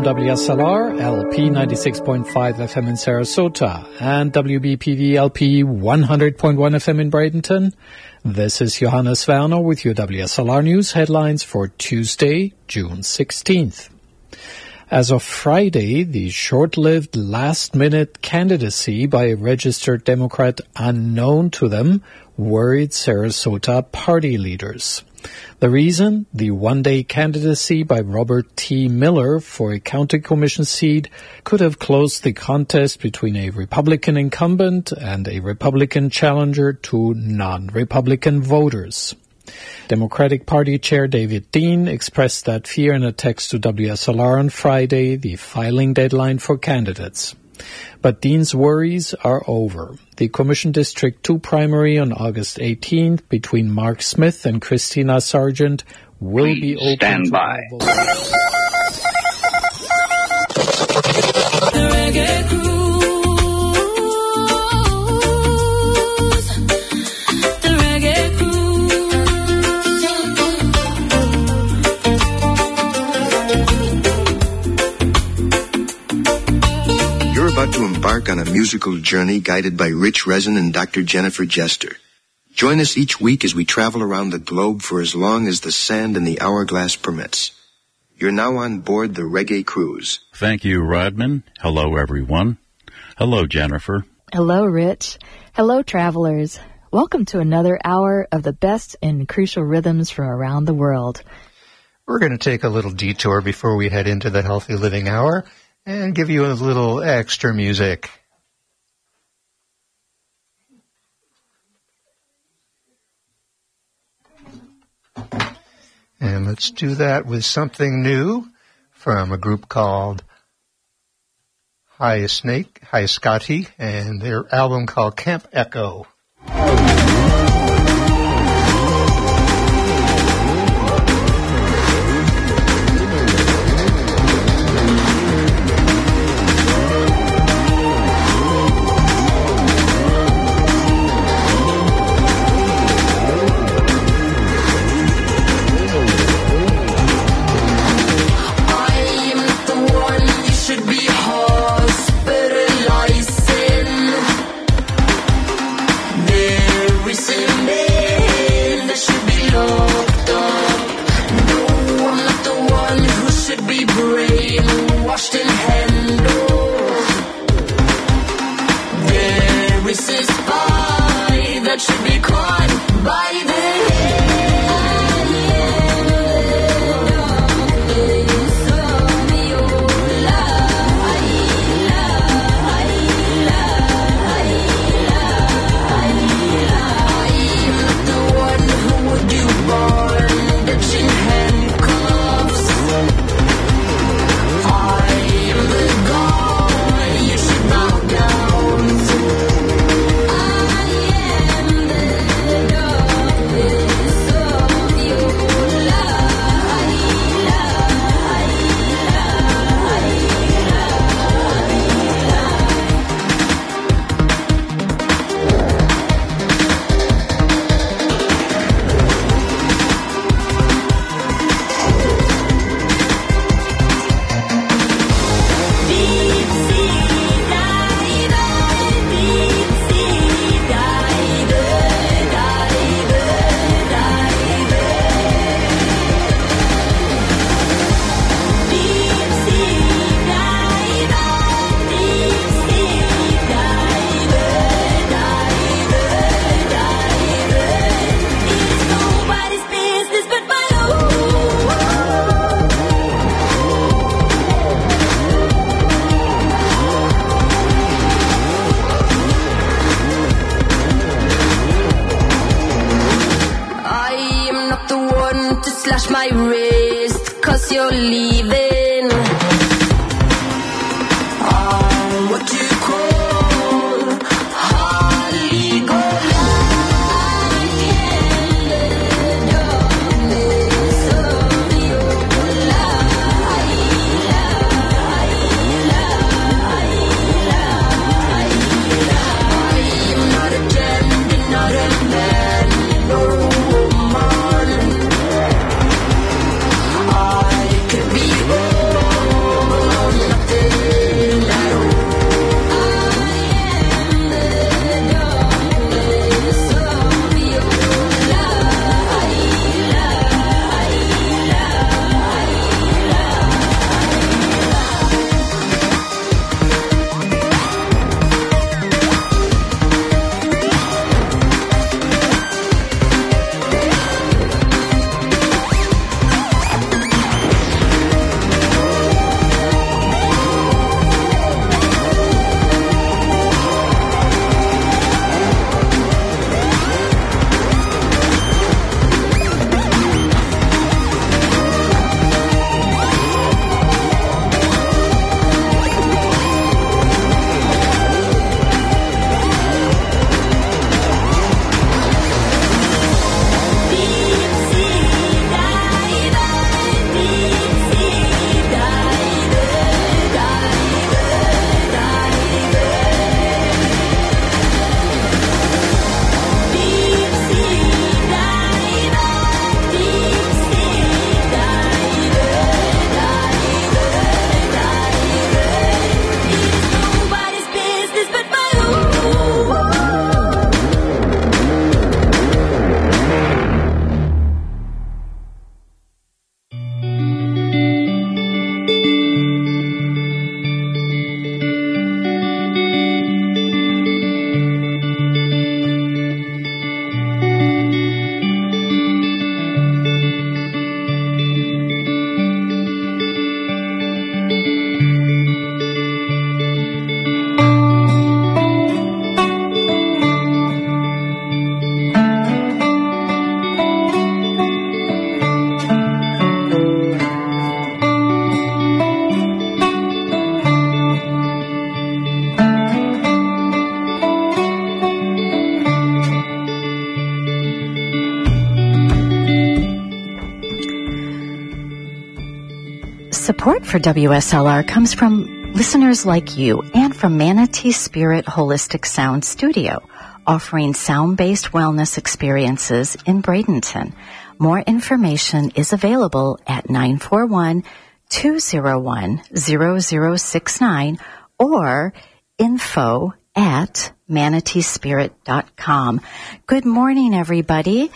WSLR LP 96.5 FM in Sarasota and WBPV LP 100.1 FM in Bradenton. This is Johannes Werner with your WSLR News headlines for Tuesday, June 16th. As of Friday, the short-lived last-minute candidacy by a registered Democrat unknown to them worried Sarasota party leaders. The reason? The one-day candidacy by Robert T. Miller for a county commission seat could have closed the contest between a Republican incumbent and a Republican challenger to non-Republican voters. Democratic Party Chair David Dean expressed that fear in a text to WSLR on Friday, the filing deadline for candidates. But Dean's worries are over. The Commission District 2 primary on August 18th between Mark Smith and Christina Sargent will be open. Stand by. About to embark on a musical journey guided by Rich Rezin and Dr. Jennifer Jester. Join us each week as we travel around the globe for as long as the sand in the hourglass permits. You're now on board the Reggae Cruise. Thank you, Rodman. Hello, everyone. Hello, Jennifer. Hello, Rich. Hello, travelers. Welcome to another hour of the best and crucial rhythms from around the world. We're going to take a little detour before we head into the Healthy Living Hour and give you a little extra music. And let's do that with something new from a group called Hyascati, and their album called Camp Echo. Could be Support for WSLR comes from listeners like you and from Manatee Spirit Holistic Sound Studio, offering sound-based wellness experiences in Bradenton. More information is available at 941-201-0069 or info@manateespirit.com. Good morning, everybody.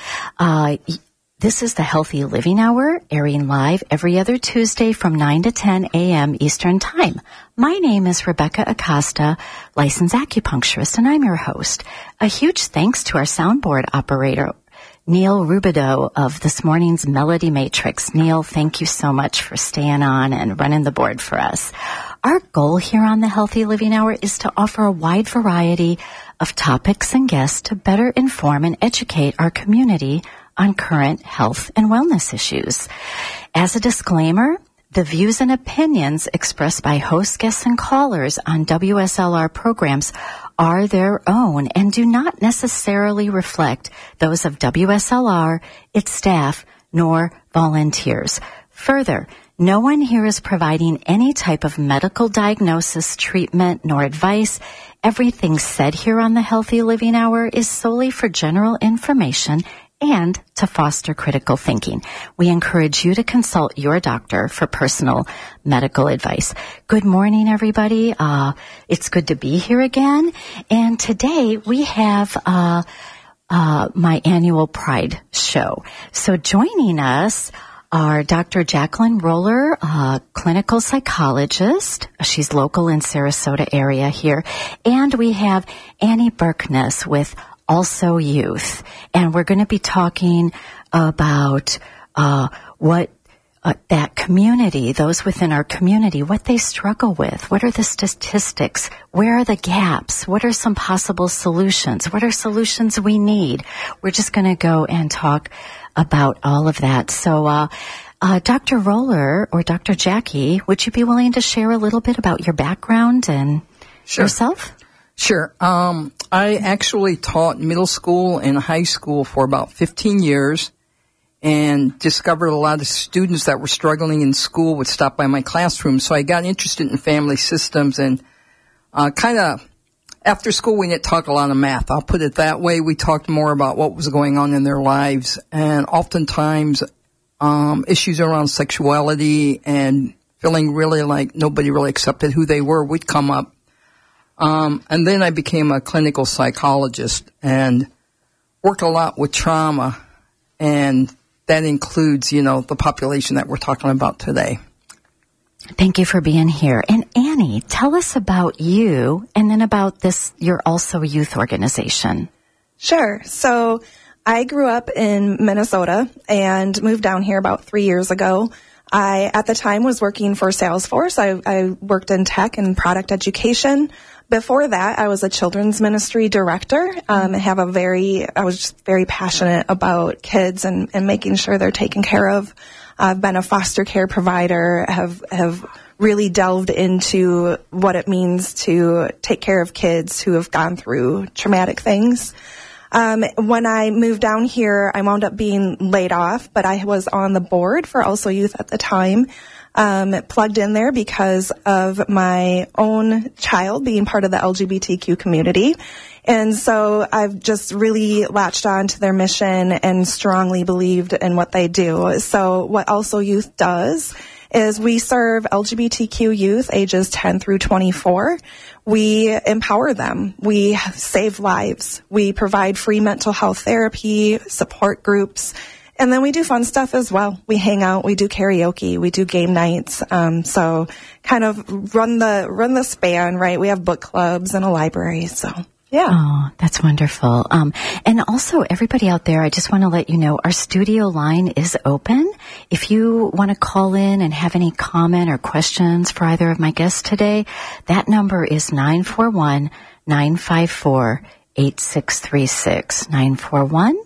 This is the Healthy Living Hour, airing live every other Tuesday from 9 to 10 a.m. Eastern Time. My name is Rebecca Acosta, licensed acupuncturist, and I'm your host. A huge thanks to our soundboard operator, Neil Rubidoux of this morning's Melody Matrix. Neil, thank you so much for staying on and running the board for us. Our goal here on the Healthy Living Hour is to offer a wide variety of topics and guests to better inform and educate our community on current health and wellness issues. As a disclaimer, the views and opinions expressed by hosts, guests, and callers on WSLR programs are their own and do not necessarily reflect those of WSLR, its staff, nor volunteers. Further, no one here is providing any type of medical diagnosis, treatment, nor advice. Everything said here on the Healthy Living Hour is solely for general information and to foster critical thinking. We encourage you to consult your doctor for personal medical advice. Good morning, everybody. It's good to be here again. And today we have my annual Pride show. So joining us are Dr. Jacqueline Roller, clinical psychologist. She's local in Sarasota area here. And we have Annie Berkness with Also Youth. And we're going to be talking about what that community, those within our community, what they struggle with. What are the statistics? Where are the gaps? What are some possible solutions? What are solutions we need? We're just going to go and talk about all of that. So, Dr. Roller or Dr. Jackie, would you be willing to share a little bit about your background and yourself? Sure. I actually taught middle school and high school for about 15 years and discovered a lot of students that were struggling in school would stop by my classroom. So I got interested in family systems and kind of after school we didn't talk a lot of math. I'll put it that way. We talked more about what was going on in their lives and oftentimes issues around sexuality and feeling really like nobody really accepted who they were would come up. And then I became a clinical psychologist and worked a lot with trauma, and that includes, the population that we're talking about today. Thank you for being here. And Annie, tell us about you and then about this, your Also Youth organization. Sure. So I grew up in Minnesota and moved down here about 3 years ago. I, at the time, was working for Salesforce. I worked in tech and product education. Before that, I was a children's ministry director. I was just very passionate about kids and making sure they're taken care of. I've been a foster care provider, have really delved into what it means to take care of kids who have gone through traumatic things. When I moved down here, I wound up being laid off, but I was on the board for Also Youth at the time. Plugged in there because of my own child being part of the LGBTQ community. And so I've just really latched on to their mission and strongly believed in what they do. So what Also Youth does is we serve LGBTQ youth ages 10 through 24. We empower them. We save lives. We provide free mental health therapy, support groups. And then we do fun stuff as well. We hang out, we do karaoke, we do game nights. So kind of run the span, right? We have book clubs and a library. So yeah. Oh, that's wonderful. And also everybody out there, I just want to let you know our studio line is open. If you want to call in and have any comment or questions for either of my guests today, that number is 941-954-8636. 941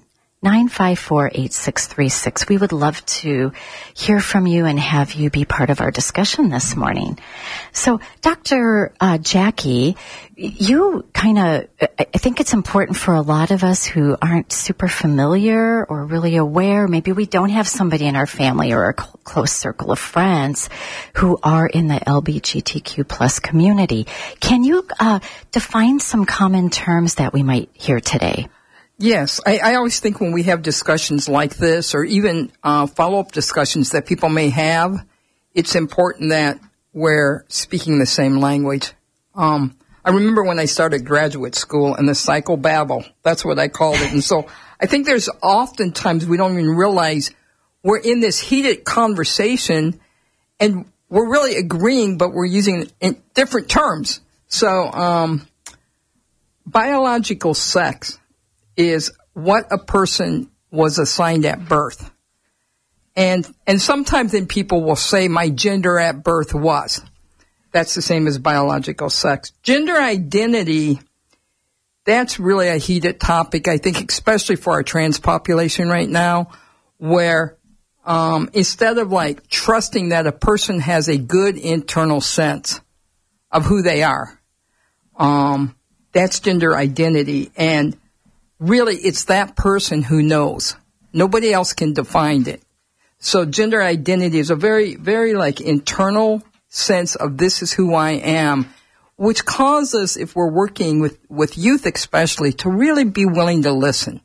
954-8636. We would love to hear from you and have you be part of our discussion this morning. So, Dr. Jackie, you I think it's important for a lot of us who aren't super familiar or really aware. Maybe we don't have somebody in our family or a close circle of friends who are in the LGBTQ plus community. Can you define some common terms that we might hear today? Yes, I always think when we have discussions like this, or even follow-up discussions that people may have, it's important that we're speaking the same language. I remember when I started graduate school and the psychobabble, that's what I called it. And so I think there's oftentimes we don't even realize we're in this heated conversation and we're really agreeing, but we're using in different terms. So biological sex is what a person was assigned at birth. And sometimes then people will say my gender at birth was. That's the same as biological sex. Gender identity, that's really a heated topic, I think, especially for our trans population right now, where instead of like trusting that a person has a good internal sense of who they are, that's gender identity. And really, it's that person who knows. Nobody else can define it. So gender identity is a very, very like internal sense of this is who I am, which causes, if we're working with youth especially, to really be willing to listen.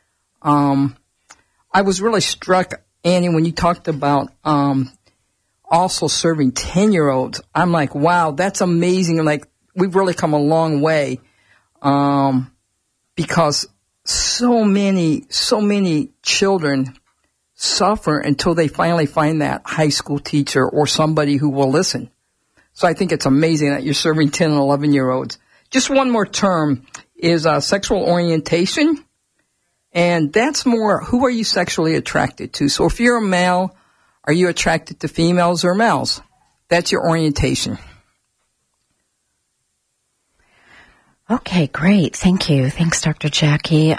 I was really struck, Annie, when you talked about also serving 10-year-olds. I'm like, wow, that's amazing. Like, we've really come a long way because so many children suffer until they finally find that high school teacher or somebody who will listen. So I think it's amazing that you're serving 10 and 11-year-olds. Just one more term is sexual orientation. And that's more, who are you sexually attracted to? So if you're a male, are you attracted to females or males? That's your orientation. Okay, great. Thank you. Thanks, Dr. Jackie.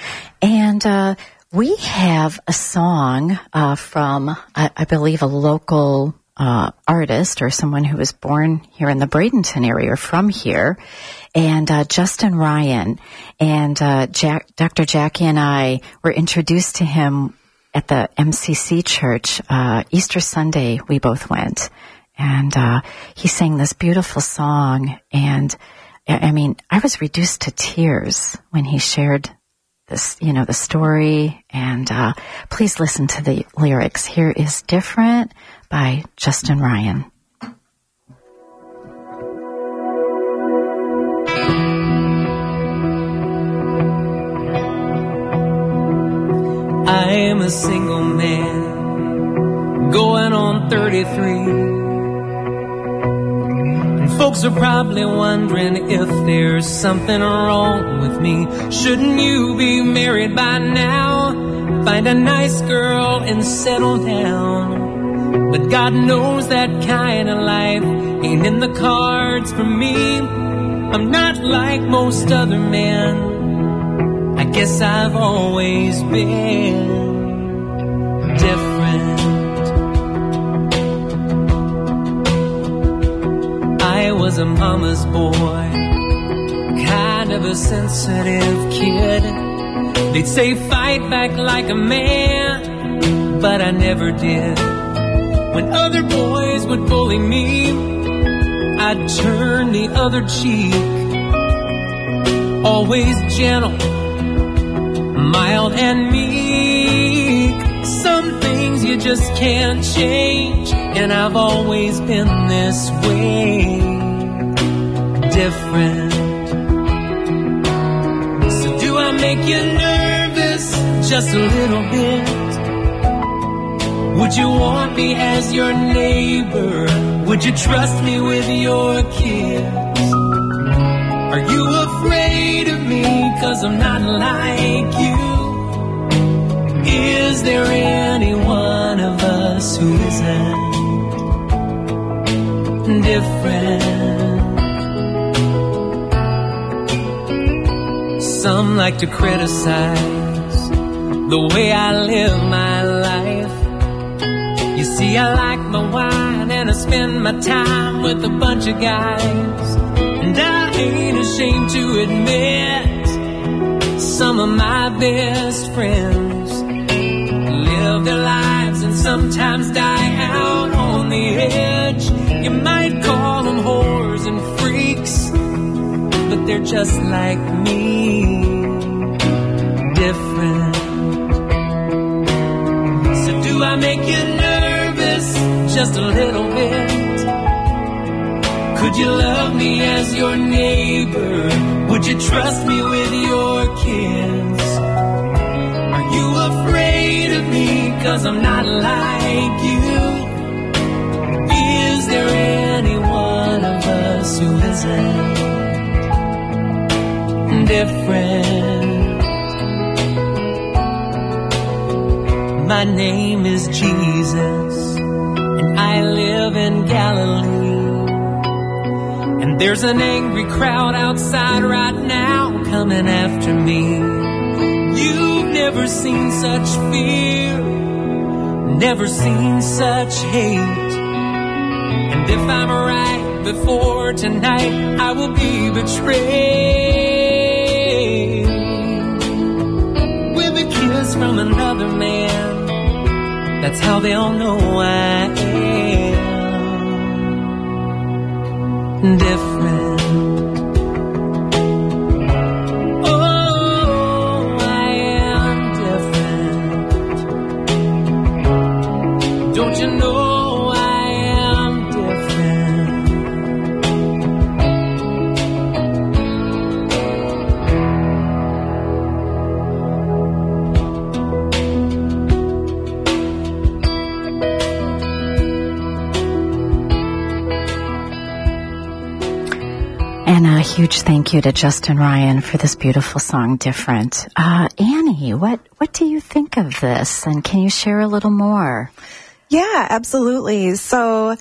We have a song from, I believe, a local artist or someone who was born here in the Bradenton area or from here, and Justin Ryan. And Dr. Jackie and I were introduced to him at the MCC Church Easter Sunday. We both went, and he sang this beautiful song. And I mean, I was reduced to tears when he shared this, the story, and please listen to the lyrics. Here is Different by Justin Ryan. I am a single man, going on 33. Folks are probably wondering if there's something wrong with me. Shouldn't you be married by now? Find a nice girl and settle down. But God knows that kind of life ain't in the cards for me. I'm not like most other men. I guess I've always been different. I was a mama's boy, kind of a sensitive kid. They'd say fight back like a man, but I never did. When other boys would bully me, I'd turn the other cheek. Always gentle, mild and meek. Some things you just can't change, and I've always been this way. Different. So do I make you nervous just a little bit? Would you want me as your neighbor? Would you trust me with your kids? Are you afraid of me 'cause I'm not like you? Is there any one of us who isn't different? Some like to criticize the way I live my life. You see, I like my wine and I spend my time with a bunch of guys. And I ain't ashamed to admit some of my best friends live their lives and sometimes die out on the edge. You might call them whores and freaks, but they're just like me, different. So do I make you nervous just a little bit? Could you love me as your neighbor? Would you trust me with your kids? Are you afraid of me 'cause I'm not like you? Is there any one of us who isn't different? My name is Jesus, and I live in Galilee. And there's an angry crowd outside right now coming after me. You've never seen such fear, never seen such hate. And if I'm right before tonight, I will be betrayed with a kiss from another man. That's how they'll know I am different. Oh, I am different. Don't you know I am different? And a huge thank you to Justin Ryan for this beautiful song, Different. Annie, what do you think of this? And can you share a little more? Yeah, absolutely. So,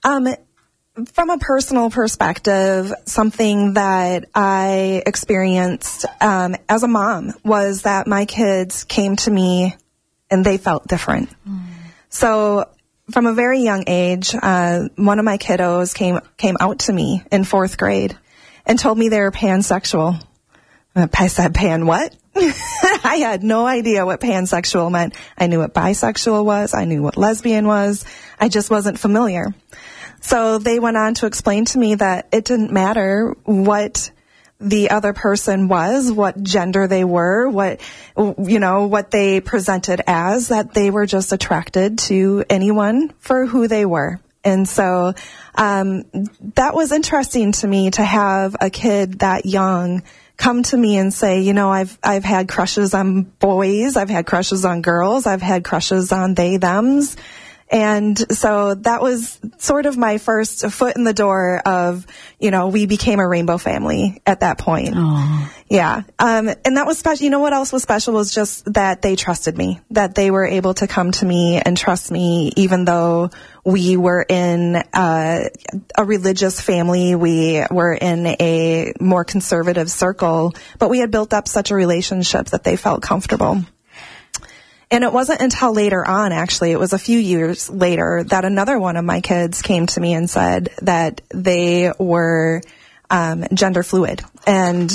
from a personal perspective, something that I experienced as a mom was that my kids came to me and they felt different. So from a very young age, one of my kiddos came out to me in 4th grade and told me they were pansexual. I said, pan what? I had no idea what pansexual meant. I knew what bisexual was. I knew what lesbian was. I just wasn't familiar. So they went on to explain to me that it didn't matter what the other person was, what gender they were, what they presented as, that they were just attracted to anyone for who they were. And so that was interesting to me, to have a kid that young come to me and say, I've had crushes on boys, I've had crushes on girls, I've had crushes on they, thems. And so that was sort of my first foot in the door of, we became a rainbow family at that point. Aww. Yeah. And that was special. You know what else was special was just that they trusted me, that they were able to come to me and trust me, even though we were in a religious family. We were in a more conservative circle, but we had built up such a relationship that they felt comfortable. And it wasn't until later on, actually, it was a few years later, that another one of my kids came to me and said that they were gender fluid and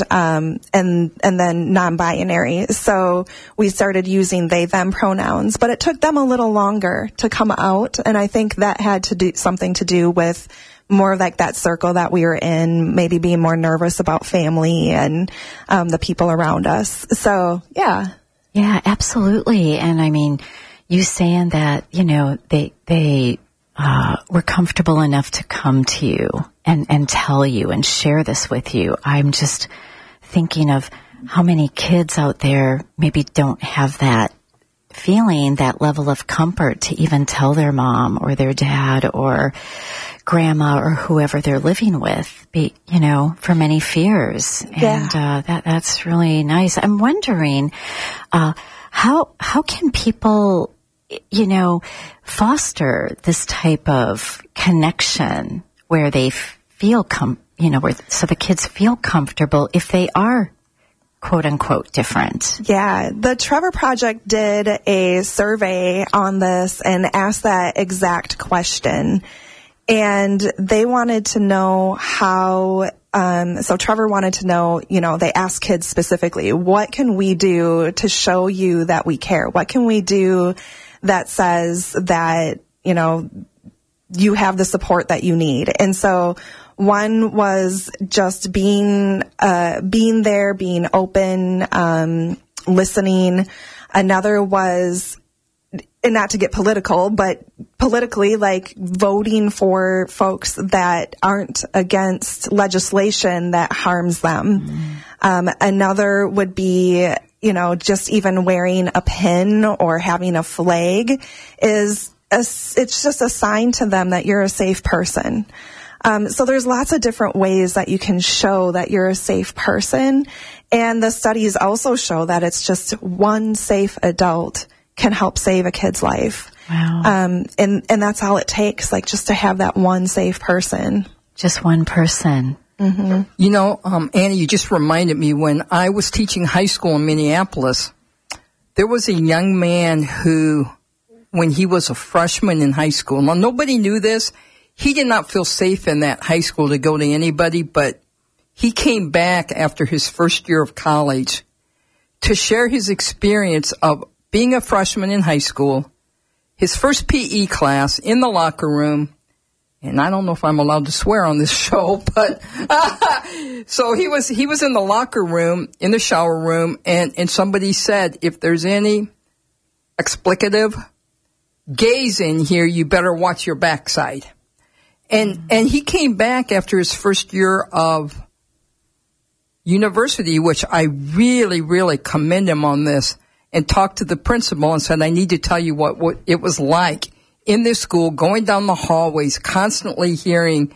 then non-binary. So we started using they, them pronouns, but it took them a little longer to come out. And I think that had to do something to do with more like that circle that we were in, maybe being more nervous about family and the people around us. So, yeah. Yeah, absolutely. And I mean, you saying that, they were comfortable enough to come to you and tell you and share this with you. I'm just thinking of how many kids out there maybe don't have that feeling, that level of comfort to even tell their mom or their dad or grandma or whoever they're living with, for many fears. Yeah. And that's really nice. I'm wondering, how can people, foster this type of connection where they feel so the kids feel comfortable if they are quote unquote different? Yeah, the Trevor Project did a survey on this and asked that exact question. And they wanted to know how, so Trevor wanted to know, they asked kids specifically, what can we do to show you that we care? What can we do that says that, you have the support that you need? And so one was just being there, being open, listening. Another was, and not to get political, but politically, like voting for folks that aren't against legislation that harms them. Another would be, just even wearing a pin or having a flag it's just a sign to them that you're a safe person. So there's lots of different ways that you can show that you're a safe person. And the studies also show that it's just one safe adult can help save a kid's life. Wow. And that's all it takes, like just to have that one safe person. Just one person. Mm-hmm. Annie, you just reminded me when I was teaching high school in Minneapolis, there was a young man who, when he was a freshman in high school, now nobody knew this. He did not feel safe in that high school to go to anybody, but he came back after his first year of college to share his experience of being a freshman in high school, his first PE class in the locker room, and I don't know if I'm allowed to swear on this show, but so he was in the locker room, in the shower room, and somebody said, if there's any explicative gays in here, you better watch your backside. And he came back after his first year of university, which I really, really commend him on this, and talked to the principal and said, I need to tell you what it was like in this school, going down the hallways, constantly hearing,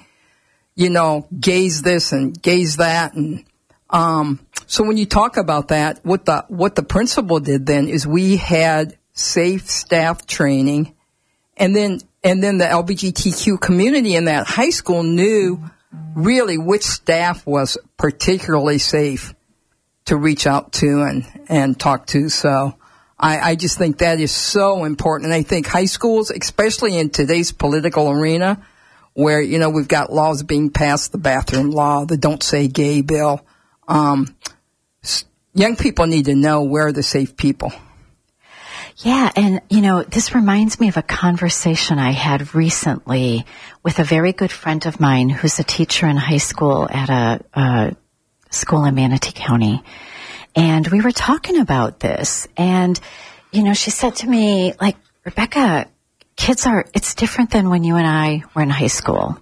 gays this and gays that. And so when you talk about that, what the principal did then is we had safe staff training, and then the LGBTQ community in that high school knew really which staff was particularly safe to reach out to and talk to. So I just think that is so important. And I think high schools, especially in today's political arena, where, we've got laws being passed, the bathroom law, the Don't Say Gay bill, young people need to know where the safe people. Yeah, and, this reminds me of a conversation I had recently with a very good friend of mine who's a teacher in high school at a school in Manatee County. And we were talking about this, and, she said to me, like, Rebecca, it's different than when you and I were in high school.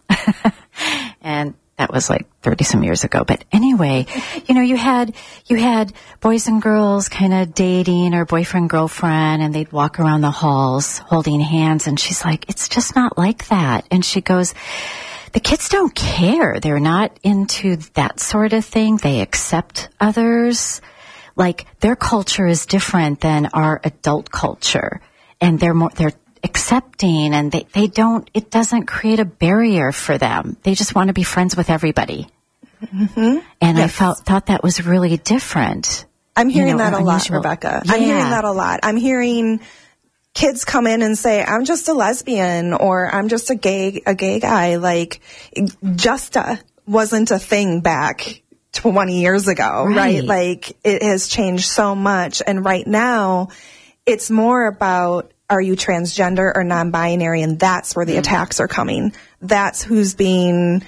And that was like 30 some years ago. But anyway, you had boys and girls kind of dating, or boyfriend, girlfriend, and they'd walk around the halls holding hands. And she's like, it's just not like that. And she goes, the kids don't care. They're not into that sort of thing. They accept others. Like, their culture is different than our adult culture. And they're accepting, and it doesn't create a barrier for them. They just want to be friends with everybody. Mm-hmm. And yes. I thought that was really different. I'm hearing that a lot, Rebecca. Yeah. I'm hearing that a lot. I'm hearing kids come in and say, I'm just a lesbian, or I'm just a gay guy. Like, Justa wasn't a thing back 20 years ago, right? Like, it has changed so much. And right now, it's more about, are you transgender or non-binary? And that's where the attacks are coming. That's who's being,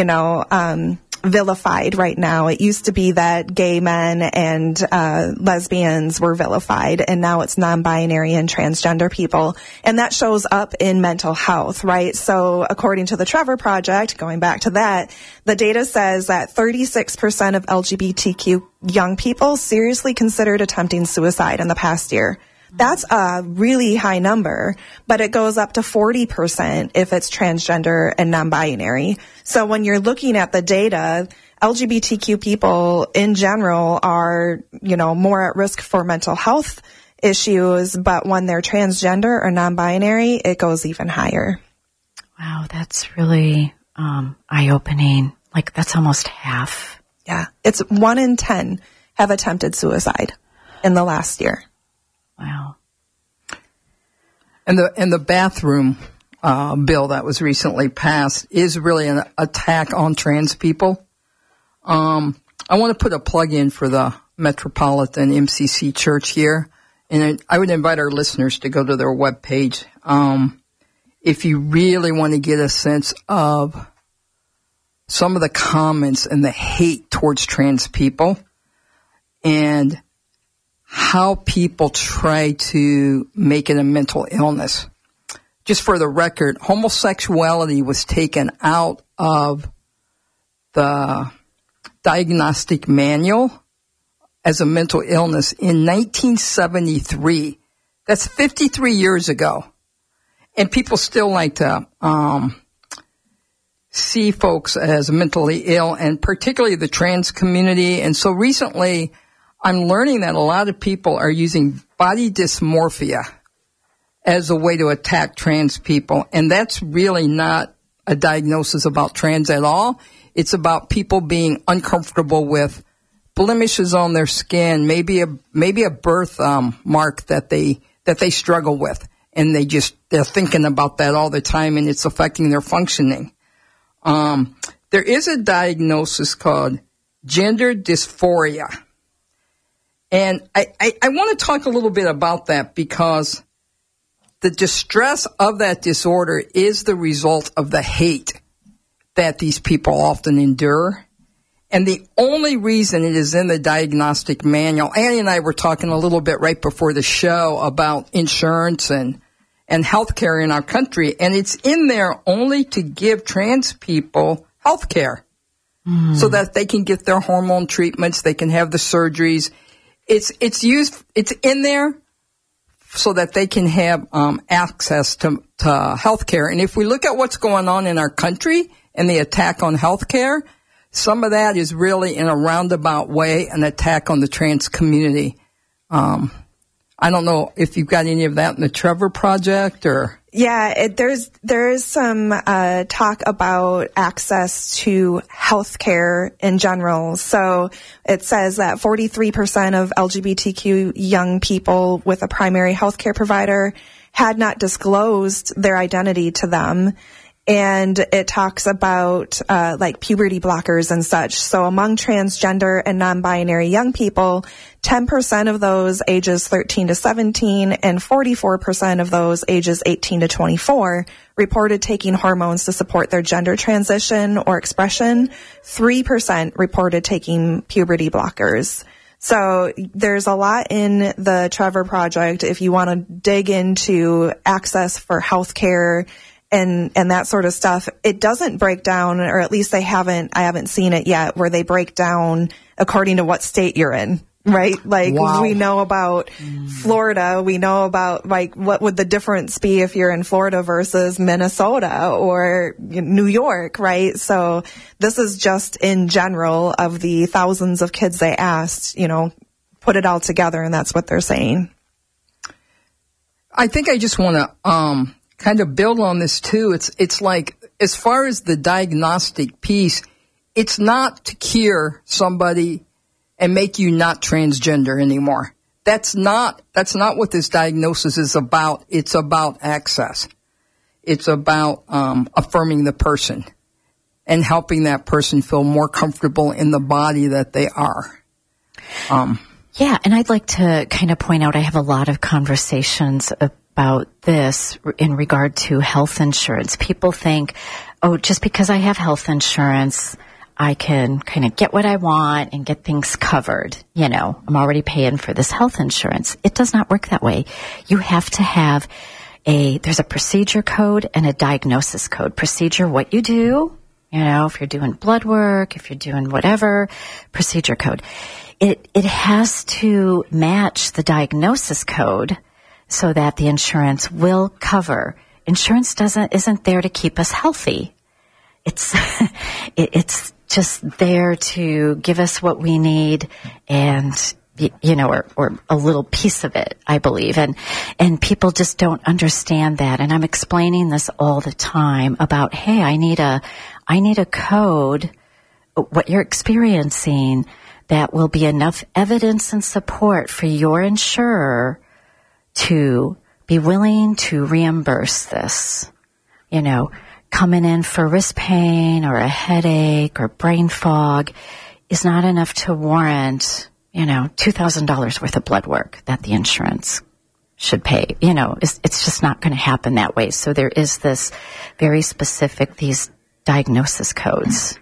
vilified right now. It used to be that gay men and lesbians were vilified, and now it's non-binary and transgender people. And that shows up in mental health, right? So according to the Trevor Project, going back to that, the data says that 36% of LGBTQ young people seriously considered attempting suicide in the past year. That's a really high number, but it goes up to 40% if it's transgender and non-binary. So when you're looking at the data, LGBTQ people in general are, more at risk for mental health issues, but when they're transgender or non-binary, it goes even higher. Wow, that's really eye-opening. Like, that's almost half. Yeah, it's 1 in 10 have attempted suicide in the last year. Wow. And the bathroom bill that was recently passed is really an attack on trans people. I want to put a plug in for the Metropolitan MCC Church here, and I would invite our listeners to go to their webpage. If you really want to get a sense of some of the comments and the hate towards trans people and how people try to make it a mental illness. Just for the record, homosexuality was taken out of the diagnostic manual as a mental illness in 1973. That's 53 years ago. And people still like to see folks as mentally ill, and particularly the trans community. And so recently, I'm learning that a lot of people are using body dysmorphia as a way to attack trans people. And that's really not a diagnosis about trans at all. It's about people being uncomfortable with blemishes on their skin, maybe a birth mark that they struggle with. And they're thinking about that all the time, and it's affecting their functioning. There is a diagnosis called gender dysphoria. And I want to talk a little bit about that because the distress of that disorder is the result of the hate that these people often endure. And the only reason it is in the diagnostic manual, Annie and I were talking a little bit right before the show about insurance and healthcare in our country, and it's in there only to give trans people healthcare so that they can get their hormone treatments, they can have the surgeries. It's in there so that they can have access to healthcare. And if we look at what's going on in our country and the attack on healthcare, some of that is really in a roundabout way an attack on the trans community. I don't know if you've got any of that in the Trevor Project or. Yeah, there is some talk about access to healthcare in general. So it says that 43% of LGBTQ young people with a primary healthcare provider had not disclosed their identity to them. And it talks about like puberty blockers and such. So among transgender and non-binary young people, 10% of those ages 13 to 17 and 44% of those ages 18 to 24 reported taking hormones to support their gender transition or expression. 3% reported taking puberty blockers. So there's a lot in the Trevor Project if you want to dig into access for healthcare and that sort of stuff. It doesn't break down, or at least I haven't seen it yet, where they break down according to what state you're in, right? Like, wow. We know about Florida. We know about, like, what would the difference be if you're in Florida versus Minnesota or New York, right? So this is just in general of the thousands of kids they asked, put it all together, and that's what they're saying. I think I just want to, kind of build on this too. It's like, as far as the diagnostic piece, it's not to cure somebody and make you not transgender anymore. That's not what this diagnosis is about. It's about access. It's about affirming the person and helping that person feel more comfortable in the body that they are. Yeah, and I'd like to kind of point out, I have a lot of conversations about this in regard to health insurance. People think, oh, just because I have health insurance, I can kind of get what I want and get things covered. I'm already paying for this health insurance. It does not work that way. You have to have there's a procedure code and a diagnosis code. Procedure, what you do, if you're doing blood work, if you're doing whatever, procedure code. It has to match the diagnosis code so that the insurance will cover. Insurance isn't there to keep us healthy. It's just there to give us what we need and, or a little piece of it, I believe. And people just don't understand that. And I'm explaining this all the time about, hey, I need a code, what you're experiencing that will be enough evidence and support for your insurer to be willing to reimburse this. You know, coming in for wrist pain or a headache or brain fog is not enough to warrant, you know, $2,000 worth of blood work that the insurance should pay. You know, it's just not going to happen that way. So there is this very specific, these diagnosis codes.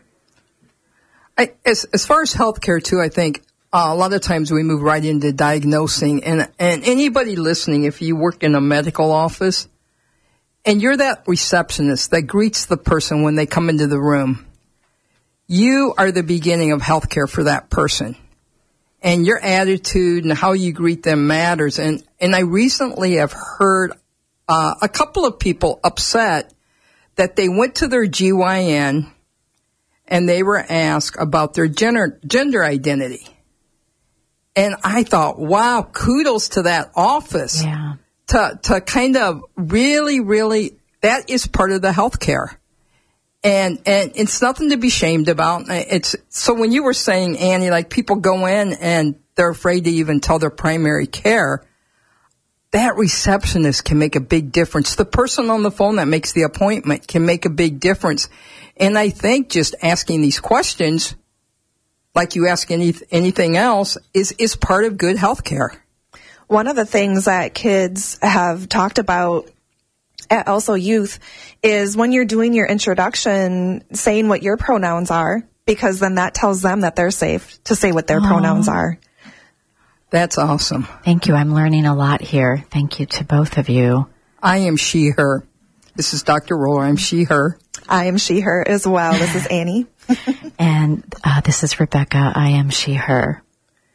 As far as healthcare too, I think a lot of times we move right into diagnosing, and anybody listening, if you work in a medical office and you're that receptionist that greets the person when they come into the room, you are the beginning of healthcare for that person. And your attitude and how you greet them matters. And I recently have heard a couple of people upset that they went to their GYN and they were asked about their gender identity. And I thought, wow, kudos to that office. Yeah. To kind of really, that is part of the healthcare. And it's nothing to be shamed about. So when you were saying, Annie, like people go in and they're afraid to even tell their primary care, that receptionist can make a big difference. The person on the phone that makes the appointment can make a big difference. And I think just asking these questions, like you ask anything else, is part of good healthcare. One of the things that kids have talked about at Also Youth is when you're doing your introduction, saying what your pronouns are, because then that tells them that they're safe to say what their pronouns are. That's awesome. Thank you. I'm learning a lot here. Thank you to both of you. I am she, her. This is Dr. Roller. I'm she, her. I am she, her as well. This is Annie. And this is Rebecca. I am she, her.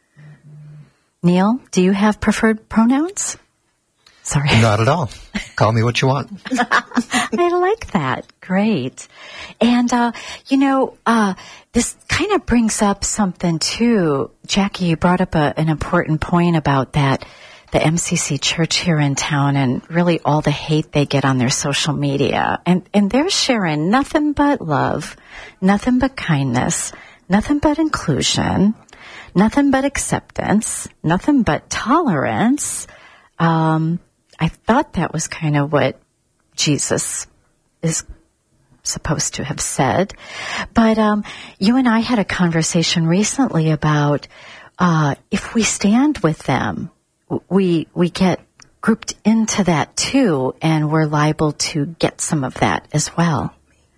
Neil, do you have preferred pronouns? Sorry. Not at all. Call me what you want. I like that. Great. And, this kind of brings up something too. Jackie, you brought up an important point about that, the MCC church here in town and really all the hate they get on their social media. And they're sharing nothing but love, nothing but kindness, nothing but inclusion, nothing but acceptance, nothing but tolerance. I thought that was kind of what Jesus is supposed to have said. But you and I had a conversation recently about if we stand with them, we get grouped into that too, and we're liable to get some of that as well.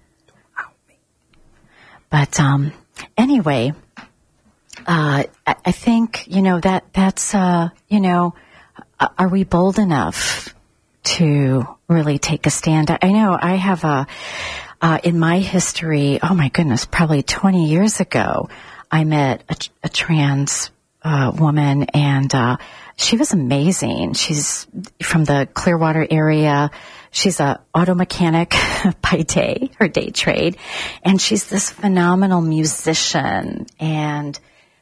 But anyway, I think, that's, are we bold enough to really take a stand? I know I have in my history, oh my goodness, probably 20 years ago, I met a trans woman, and she was amazing. She's from the Clearwater area. She's a auto mechanic by day, her day trade, and she's this phenomenal musician, and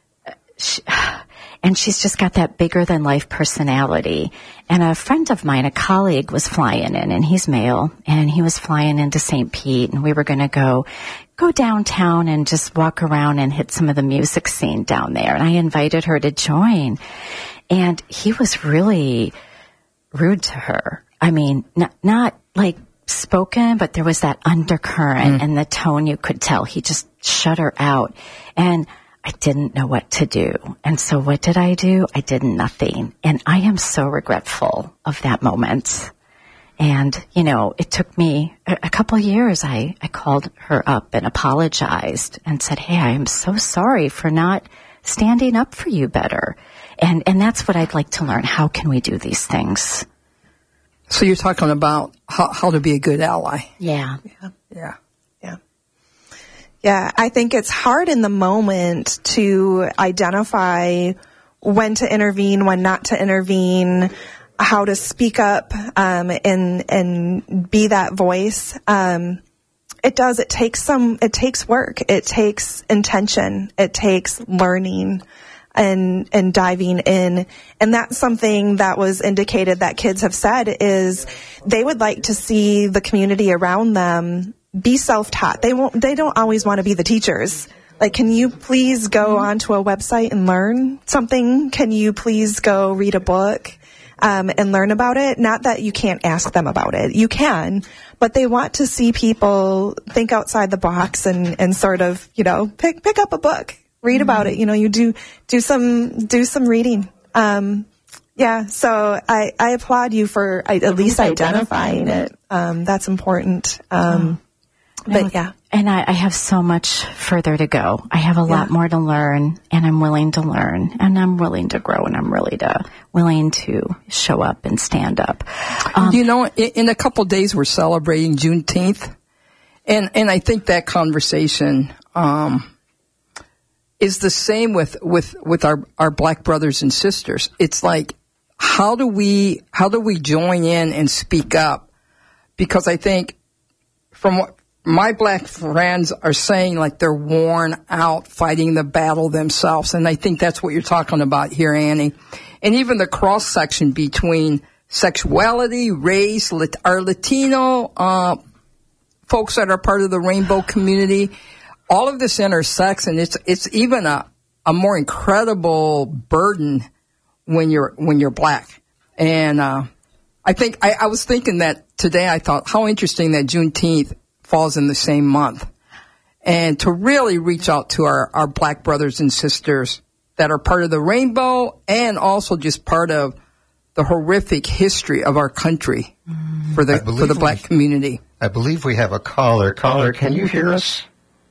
she's just got that bigger than life personality. And a friend of mine, a colleague, was flying in, and he's male, and he was flying into St. Pete, and we were going to go downtown and just walk around and hit some of the music scene down there. And I invited her to join, and he was really rude to her. I mean, not like spoken, but there was that undercurrent and the tone you could tell. He just shut her out, and I didn't know what to do. And so what did I do? I did nothing. And I am so regretful of that moment. And, it took me a couple of years. I called her up and apologized and said, hey, I am so sorry for not standing up for you better. And that's what I'd like to learn. How can we do these things? So you're talking about how to be a good ally. Yeah. Yeah, I think it's hard in the moment to identify when to intervene, when not to intervene, how to speak up, and be that voice. It takes work. It takes intention. It takes learning and diving in. And that's something that was indicated that kids have said is they would like to see the community around them be self-taught. They don't always want to be the teachers. Like, can you please go onto a website and learn something? Can you please go read a book and learn about it? Not that you can't ask them about it. You can, but they want to see people think outside the box and sort of, pick up a book, read about it. You do some reading. So I applaud you for at least identifying it. That's important. But yeah. And I have so much further to go. I have a lot more to learn, and I'm willing to learn, and I'm willing to grow, and I'm willing to show up and stand up. In a couple of days, we're celebrating Juneteenth, and I think that conversation is the same with our black brothers and sisters. It's like, how do we join in and speak up? Because I think from what my black friends are saying, like, they're worn out fighting the battle themselves. And I think that's what you're talking about here, Annie. And even the cross section between sexuality, race, our Latino folks that are part of the rainbow community, all of this intersects, and it's even a more incredible burden when you're black. And I think I was thinking that today. I thought how interesting that Juneteenth falls in the same month, and to really reach out to our black brothers and sisters that are part of the rainbow and also just part of the horrific history of our country for the black community. I believe we have a caller. Caller, can you hear us?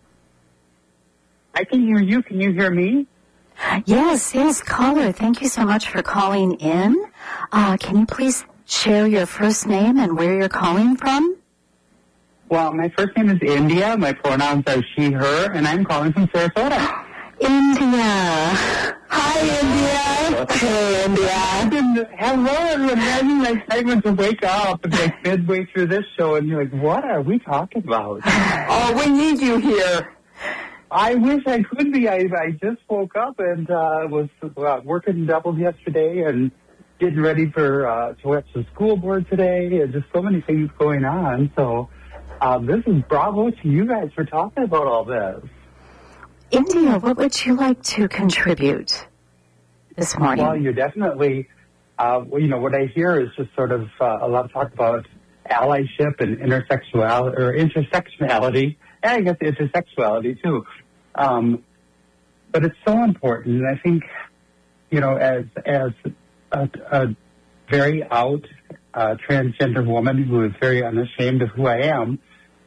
I can hear you. Can you hear me? Yes, caller. Thank you so much for calling in. Can you please share your first name and where you're calling from? Well, my first name is India. My pronouns are she, her, and I'm calling from Sarasota. India. Hi, India. Hey, India. Hello, everyone. Having my excitement to wake up like midway through this show, and you're like, what are we talking about? Oh, we need you here. I wish I could be. I just woke up and was working doubles yesterday and getting ready for to watch the school board today, and just so many things going on. So this is bravo to you guys for talking about all this. India, what would you like to contribute this morning? Well, you're definitely, what I hear is just sort of a lot of talk about allyship and intersectionality. And I guess intersexuality too. But it's so important. And I think, as a very out transgender woman who is very unashamed of who I am,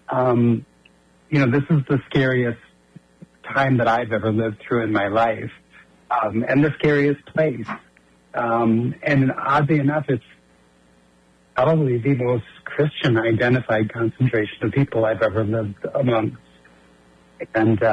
this is the scariest time that I've ever lived through in my life, and the scariest place. And oddly enough, it's probably the most Christian-identified concentration of people I've ever lived amongst. And,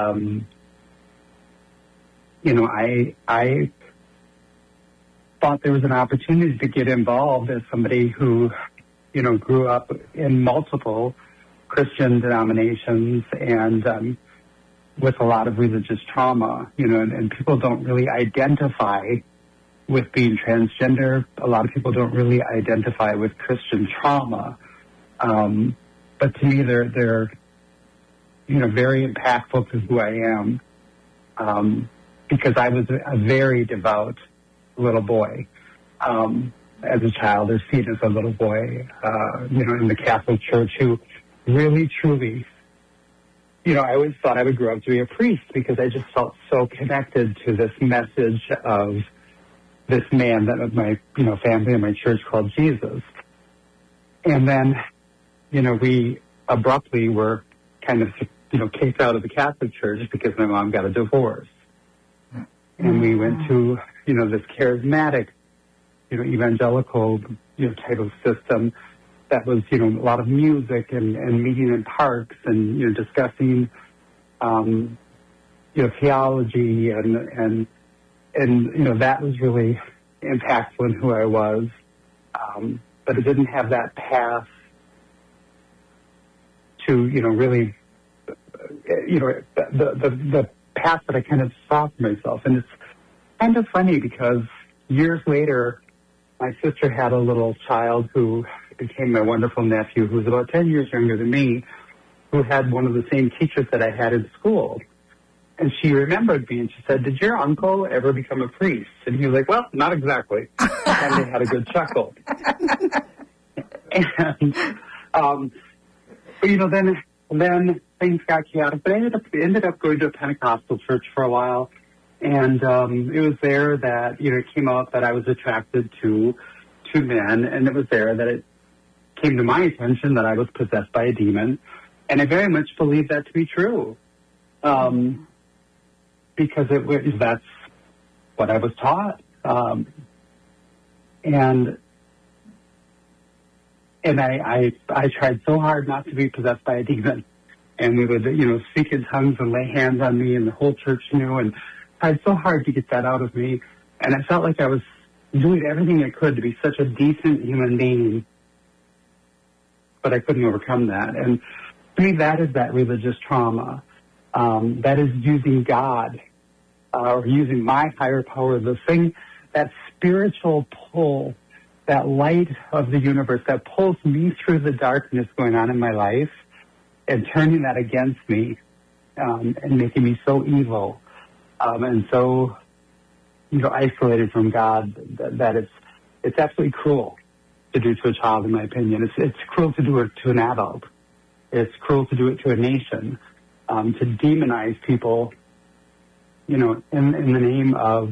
I thought there was an opportunity to get involved as somebody who, grew up in multiple Christian denominations and with a lot of religious trauma, and people don't really identify with being transgender. A lot of people don't really identify with Christian trauma. But to me, they're very impactful to who I am, because I was a very devout little boy as a child, or seen as a little boy, in the Catholic Church, who really, truly, I always thought I would grow up to be a priest because I just felt so connected to this message of this man that my, family and my church called Jesus. And then, we abruptly were kind of, kicked out of the Catholic Church because my mom got a divorce. And we went to, this charismatic, evangelical, type of system that was, a lot of music and meeting in parks and, discussing, theology and that was really impactful in who I was. But it didn't have that path to, really, the path that I kind of saw for myself. And it's kind of funny because years later, my sister had a little child who became my wonderful nephew, who was about 10 years younger than me, who had one of the same teachers that I had in school. And she remembered me, and she said, "Did your uncle ever become a priest?" And he was like, "Well, not exactly." And they had a good chuckle. And, but, you know, then things got chaotic. But I ended up going to a Pentecostal church for a while. And it was there that, you know, it came out that I was attracted to men. And it was there that it came to my attention that I was possessed by a demon. And I very much believe that to be true. Because that's what I was taught. And I tried so hard not to be possessed by a demon. And we would, you know, speak in tongues and lay hands on me, and the whole church knew, and tried so hard to get that out of me. And I felt like I was doing everything I could to be such a decent human being, but I couldn't overcome that. And to me, that is that religious trauma. That is using God, or using my higher power, the thing, that spiritual pull, that light of the universe that pulls me through the darkness going on in my life, and turning that against me, and making me so evil, and so, you know, isolated from God, that it's absolutely cruel to do to a child, in my opinion. It's cruel to do it to an adult. It's cruel to do it to a nation, to demonize people, you know, in the name of,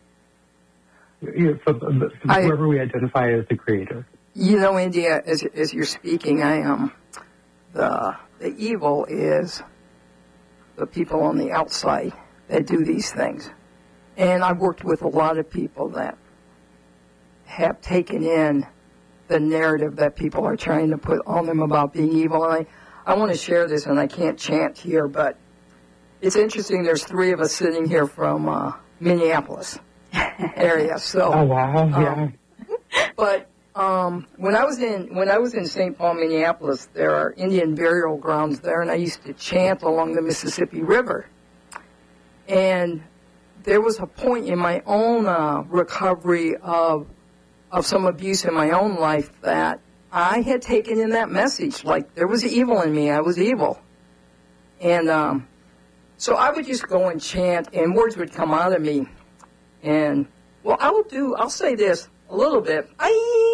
you know, whoever we identify as the creator. You know, India, as you're speaking, the evil is the people on the outside that do these things. And I've worked with a lot of people that have taken in the narrative that people are trying to put on them about being evil. And I want to share this, and I can't chant here, but it's interesting. There's 3 of us sitting here from Minneapolis area. So, oh wow, yeah. But when I was in St. Paul, Minneapolis, there are Indian burial grounds there, and I used to chant along the Mississippi River. And there was a point in my own recovery of some abuse in my own life that I had taken in that message, like there was evil in me, I was evil. And so I would just go and chant, and words would come out of me. And, well, I'll say this a little bit. I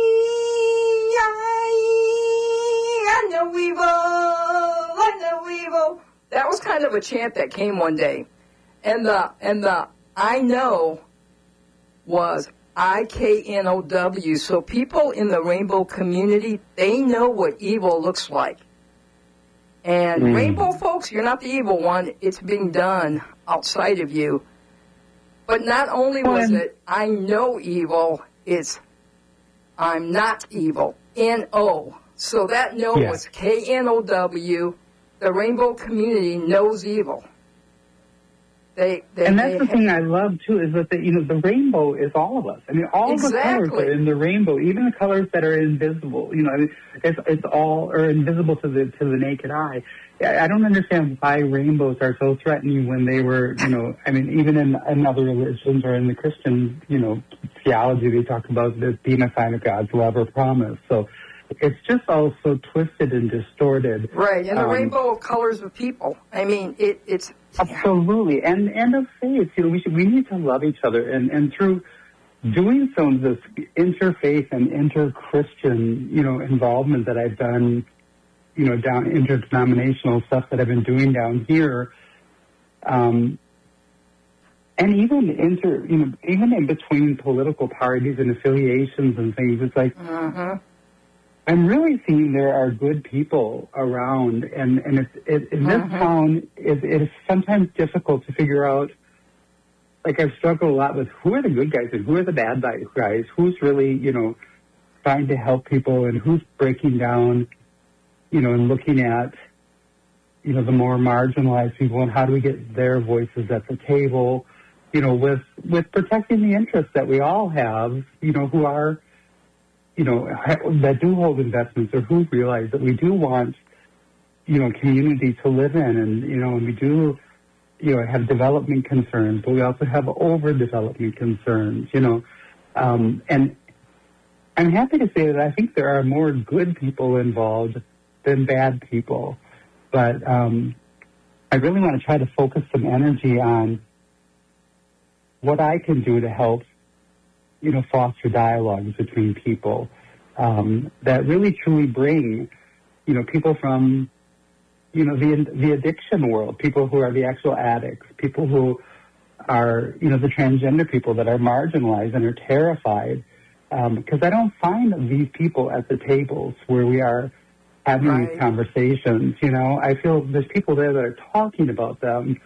know evil. That was kind of a chant that came one day. And the I know was IKNOW. So people in the rainbow community, they know what evil looks like. And rainbow folks, you're not the evil one. It's being done outside of you. But not only was it I know evil, it's I'm not evil. N-O. So that no was K-N-O-W. The rainbow community knows evil. And that's the thing I love, too, is that, the rainbow is all of us. I mean, all the colors are in the rainbow, even the colors that are invisible. It's all are invisible to the naked eye. I don't understand why rainbows are so threatening when they were, even in other religions or in the Christian, theology, they talk about this being a sign of God's love or promise. So it's just all so twisted and distorted. Right, and the rainbow of colors of people. I mean, it's... Absolutely, and of faith. We need to love each other, and through doing some of this interfaith and inter-Christian, involvement that I've done, down interdenominational stuff that I've been doing down here, and even even in between political parties and affiliations and things, it's like I'm really seeing there are good people around, and in this town, it is sometimes difficult to figure out. Like, I've struggled a lot with who are the good guys and who are the bad guys, who's really, trying to help people and who's breaking down, and looking at, the more marginalized people and how do we get their voices at the table, with protecting the interests that we all have, who are, that do hold investments or who realize that we do want, community to live in, and we do, have development concerns, but we also have overdevelopment concerns, and I'm happy to say that I think there are more good people involved than bad people, but I'm I really want to try to focus some energy on what I can do to help, foster dialogues between people that really truly bring, people from, the addiction world, people who are the actual addicts, people who are, the transgender people that are marginalized and are terrified. Because I don't find these people at the tables where we are having these conversations. I feel there's people there that are talking about them.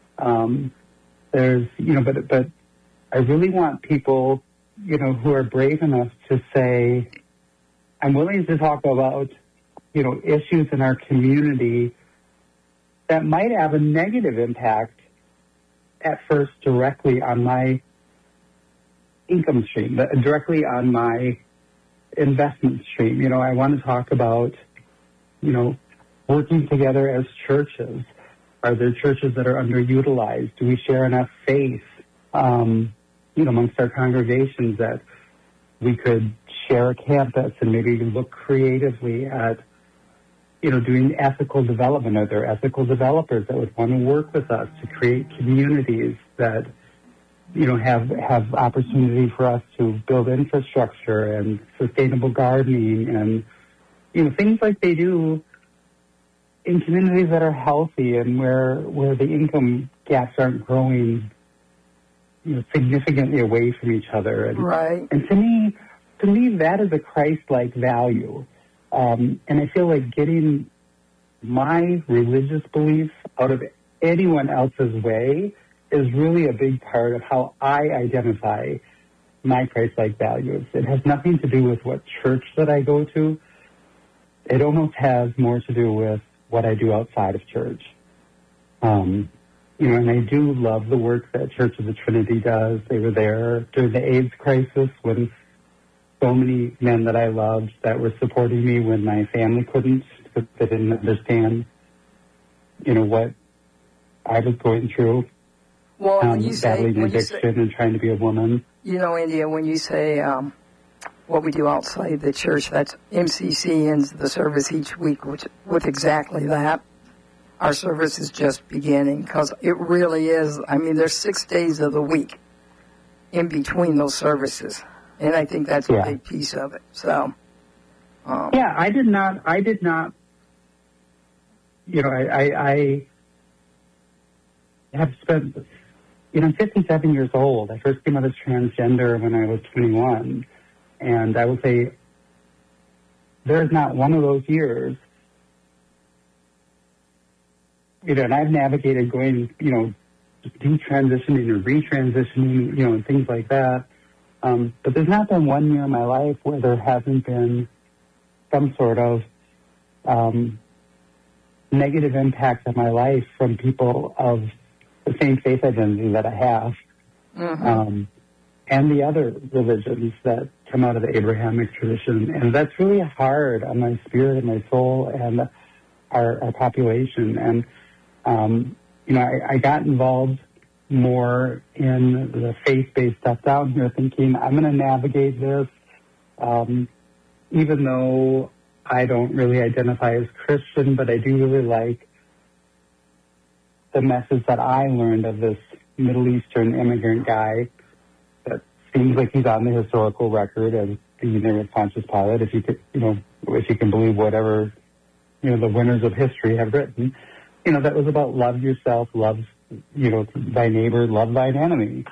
There's, but I really want people, who are brave enough to say, I'm willing to talk about, issues in our community that might have a negative impact at first directly on my income stream, directly on my investment stream. I want to talk about, working together as churches. Are there churches that are underutilized? Do we share enough faith, amongst our congregations that we could share a campus and maybe look creatively at, doing ethical development? Are there ethical developers that would want to work with us to create communities that, have opportunity for us to build infrastructure and sustainable gardening and, things like they do in communities that are healthy and where the income gaps aren't growing, significantly away from each other. And to me, that is a Christ-like value. And I feel like getting my religious beliefs out of anyone else's way is really a big part of how I identify my Christ-like values. It has nothing to do with what church that I go to. It almost has more to do with what I do outside of church. And I do love the work that Church of the Trinity does. They were there during the AIDS crisis when so many men that I loved that were supporting me when my family couldn't, because they didn't understand, what I was going through. Well, when you battling addiction and trying to be a woman. India, when you say what we do outside the church, that's MCC ends the service each week with exactly that. Our service is just beginning because it really is. I mean, there's 6 days of the week in between those services, and I think that's a big piece of it. So, I did not. I have spent. I'm 57 years old. I first came out as transgender when I was 21. And I will say there's not one of those years, and I've navigated going, detransitioning or retransitioning, and things like that. But there's not been 1 year in my life where there hasn't been some sort of negative impact on my life from people of the same faith identity that I have, and the other religions that come out of the Abrahamic tradition. And that's really hard on my spirit and my soul and our population. And, I got involved more in the faith-based stuff down here thinking I'm going to navigate this, even though I don't really identify as Christian, but I do really like the message that I learned of this Middle Eastern immigrant guy that seems like he's on the historical record as being there with Pontius Pilate, if you can believe whatever, the winners of history have written, that was about love yourself, love, thy neighbor, love thine enemy,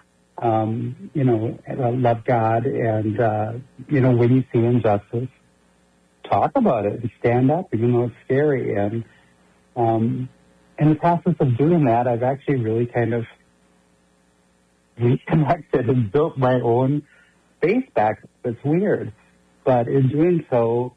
love God, and, when you see injustice, talk about it and stand up, even though it's scary. And, in the process of doing that, I've actually really kind of reconnected and built my own faith back. It's weird. But in doing so,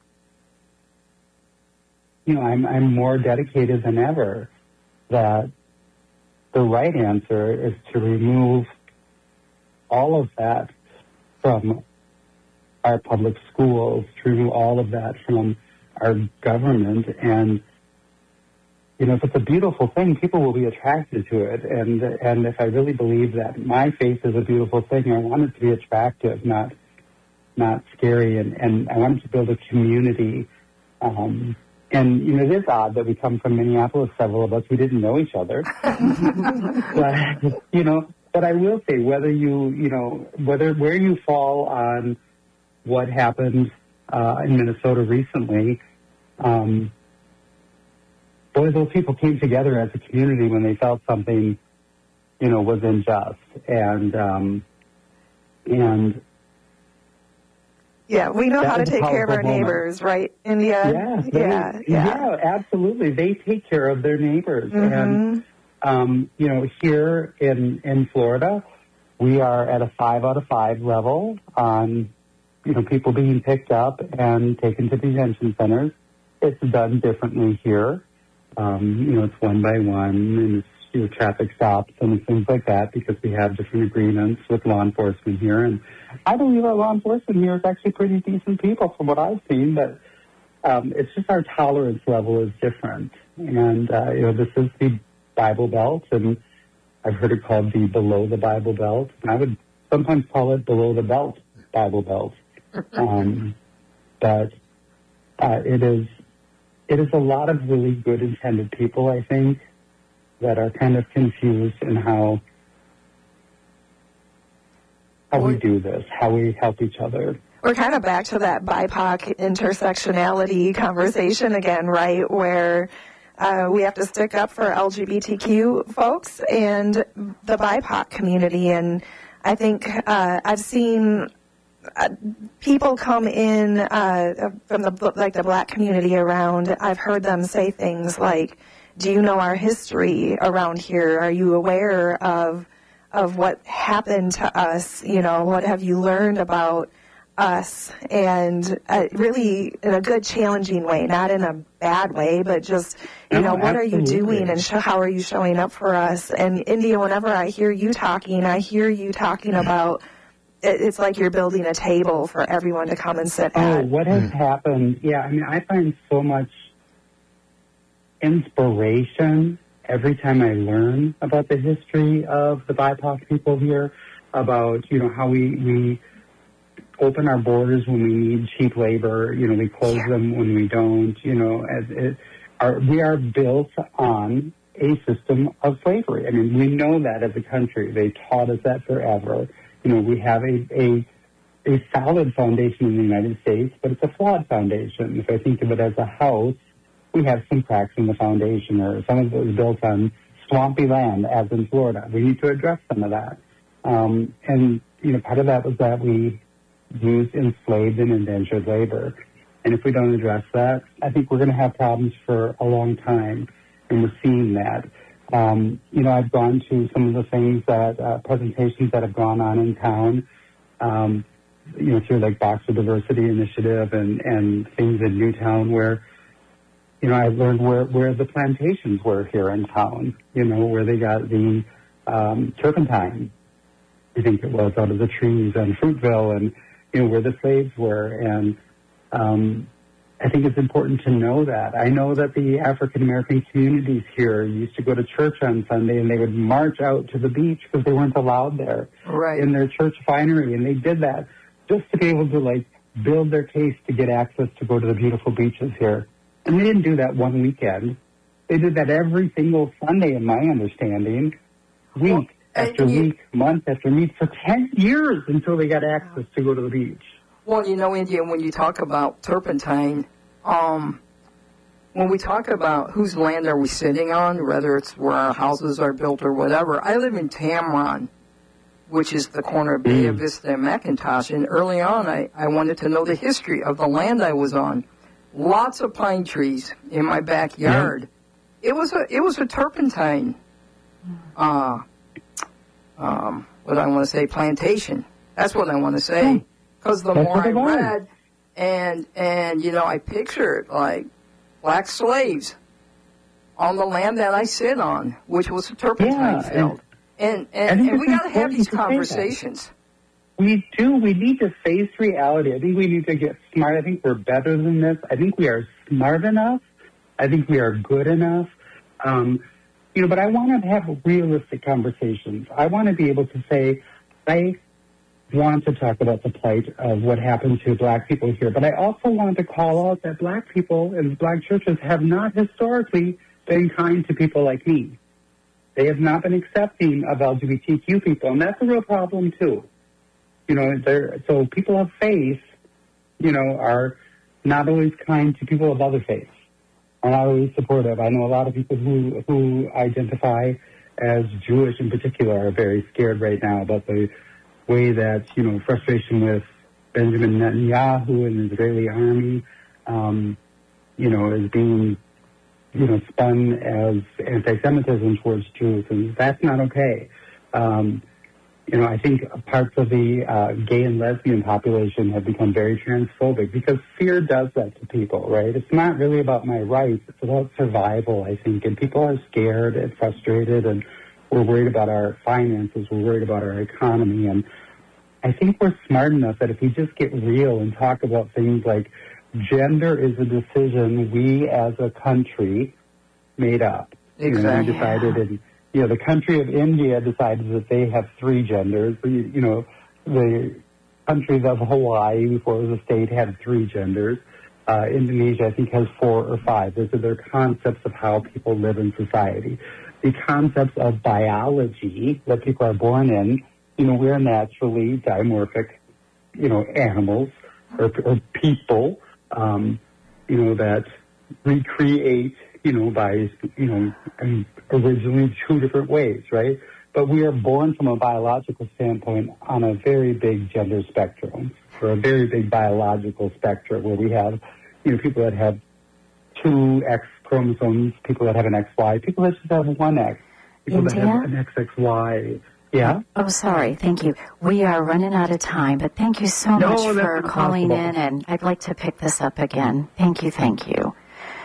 I'm more dedicated than ever that the right answer is to remove all of that from our public schools, to remove all of that from our government. And if it's a beautiful thing, people will be attracted to it. And if I really believe that my faith is a beautiful thing, I want it to be attractive, not scary. And I want to build a community And, you know, it is odd that we come from Minneapolis, several of us, we didn't know each other. But, you know, but I will say, where you fall on what happened in Minnesota recently, boy, those people came together as a community when they felt something, you know, was unjust. And yeah, we know how to take care of our neighbors, right, India? Yeah, absolutely. They take care of their neighbors. And, you know, here in Florida, we are at a 5 out of 5 level on, you know, people being picked up and taken to detention centers. It's done differently here. You know, it's one by one, and it's, you know, traffic stops and things like that because we have different agreements with law enforcement here. And I believe our law enforcement here is actually pretty decent people from what I've seen, but it's just our tolerance level is different. And, you know, this is the Bible Belt, and I've heard it called the below the Bible Belt, and I would sometimes call it below the belt Bible Belt. But it is a lot of really good intended people, I think, that are kind of confused in how we do this, how we help each other. We're kind of back to that BIPOC intersectionality conversation again, right, where we have to stick up for LGBTQ folks and the BIPOC community. And I think I've seen people come in from the black community around. I've heard them say things like, do you know our history around here? Are you aware of what happened to us? You know, what have you learned about us? And really in a good, challenging way, not in a bad way, but just, you know, what are you doing and how are you showing up for us? And India, whenever I hear you talking about, it's like you're building a table for everyone to come and sit at. Oh, what has happened? Yeah, I mean, I find so much inspiration every time I learn about the history of the BIPOC people here, about, you know, how we open our borders when we need cheap labor, you know, we close them when we don't, you know, we are built on a system of slavery. I mean, we know that as a country. They taught us that forever. You know, we have a solid foundation in the United States, but it's a flawed foundation. If I think of it as a house, we have some cracks in the foundation, or some of it was built on swampy land, as in Florida. We need to address some of that. And, you know, part of that was that we used enslaved and indentured labor. And if we don't address that, I think we're going to have problems for a long time, and we're seeing that. You know, I've gone to some of the things that, presentations that have gone on in town, you know, through like Boxer Diversity Initiative and things in Newtown where, you know, I learned where the plantations were here in town, you know, where they got the turpentine, I think it was, out of the trees on Fruitville, and, you know, where the slaves were. And I think it's important to know that. I know that the African-American communities here used to go to church on Sunday, and they would march out to the beach because they weren't allowed there in their church finery. And they did that just to be able to, like, build their case to get access to go to the beautiful beaches here. And they didn't do that one weekend. They did that every single Sunday, in my understanding, week after week, month after month, for 10 years until they got access to go to the beach. Well, you know, India, when you talk about turpentine, when we talk about whose land are we sitting on, whether it's where our houses are built or whatever, I live in Tamron, which is the corner of Bay Vista and McIntosh, and early on I wanted to know the history of the land I was on. Lots of pine trees in my backyard. It was a turpentine, what I want to say, plantation. That's what I want to say. Because the more I read, and you know, I pictured like black slaves on the land that I sit on, which was a turpentine field. And we got to have these conversations. We do. We need to face reality. I think we need to get smart. I think we're better than this. I think we are smart enough. I think we are good enough. You know, but I want to have realistic conversations. I want to be able to say, I want to talk about the plight of what happened to black people here, but I also wanted to call out that black people and black churches have not historically been kind to people like me. They have not been accepting of LGBTQ people, and that's a real problem too. So people of faith, are not always kind to people of other faiths, are not always supportive. I know a lot of people who identify as Jewish in particular are very scared right now about the way that, frustration with Benjamin Netanyahu and the Israeli army, is being, spun as anti-Semitism towards Jews, and that's not okay. I think parts of the gay and lesbian population have become very transphobic because fear does that to people, right? It's not really about my rights. It's about survival, I think. And people are scared and frustrated, and we're worried about our finances. We're worried about our economy. And I think we're smart enough that if we just get real and talk about things like gender is a decision we as a country made up. Exactly. We decided in the country of India decided that they have 3 genders. The countries of Hawaii, before it was a state, had 3 genders. Indonesia, I think, has 4 or 5. Those are their concepts of how people live in society. The concepts of biology that people are born in, we're naturally dimorphic, animals or people, that recreate, by, originally 2 different ways, right? But we are born from a biological standpoint on a very big gender spectrum, or a very big biological spectrum, where we have, people that have 2 X chromosomes, people that have an XY, people that just have 1 X, people that have an XXY. Yeah? Oh, sorry. Thank you. We are running out of time, but thank you so much for calling in, and I'd like to pick this up again. Thank you.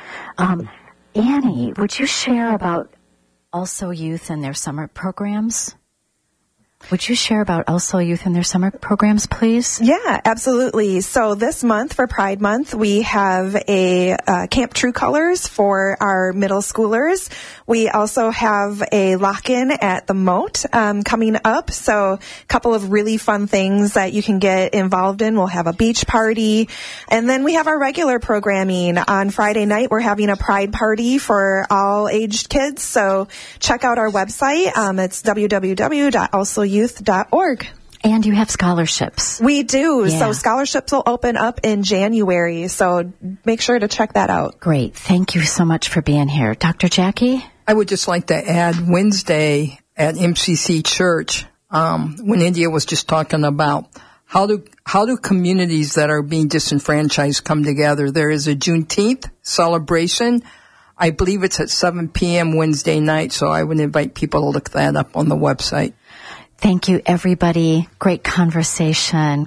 Annie, would you share about Also Youth and their summer programs? Would you share about Also Youth and their summer programs, please? Yeah, absolutely. So this month, for Pride Month, we have a Camp True Colors for our middle schoolers. We also have a lock-in at the Moat coming up. So a couple of really fun things that you can get involved in. We'll have a beach party. And then we have our regular programming. On Friday night, we're having a Pride party for all aged kids. So check out our website. It's www.alsoyouth.org. And you have scholarships. We do. Yeah. So scholarships will open up in January. So make sure to check that out. Great. Thank you so much for being here. Dr. Jackie? I would just like to add Wednesday at MCC Church, when India was just talking about how do communities that are being disenfranchised come together. There is a Juneteenth celebration. I believe it's at 7 p.m. Wednesday night, so I would invite people to look that up on the website. Thank you, everybody. Great conversation.